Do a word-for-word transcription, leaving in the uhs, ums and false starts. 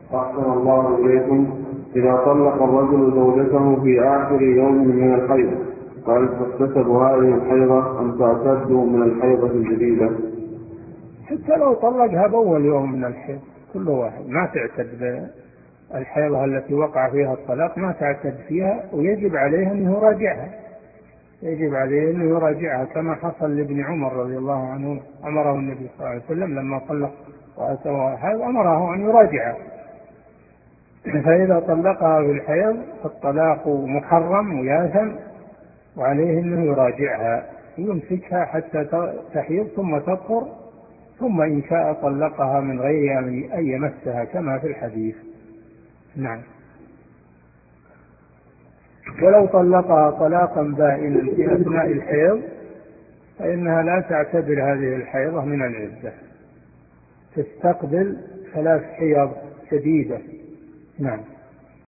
أحسن الله إليكم. إذا طلق الرجل زوجته في آخر يوم من الحيض فهل تحتسب هذه الحيضة أم تعتد من الحيضة الجديدة؟ حتى لو طلقها بأول يوم من الحيض كل واحد ما تعتد بالحيضة التي وقع فيها الطلاق، ما تعتد فيها، ويجب عليه أن يراجعها، يجب عليه أن يراجعها كما حصل لابن عمر رضي الله عنه، أمره النبي صلى الله عليه وسلم لما طلق وأتوها الحيض أمره أن يراجعها. فإذا طلقها في الحيض فالطلاق محرم وياثم، وعليه أنه يراجعها ويمسكها حتى تحيض ثم تطهر، ثم إن شاء طلقها من غير أن يمسها كما في الحديث. نعم. ولو طلقها طلاقا بائنا في أثناء الحيض فإنها لا تعتبر هذه الحيضة من العدة، تستقبل ثلاث حيض جديدة. نعم.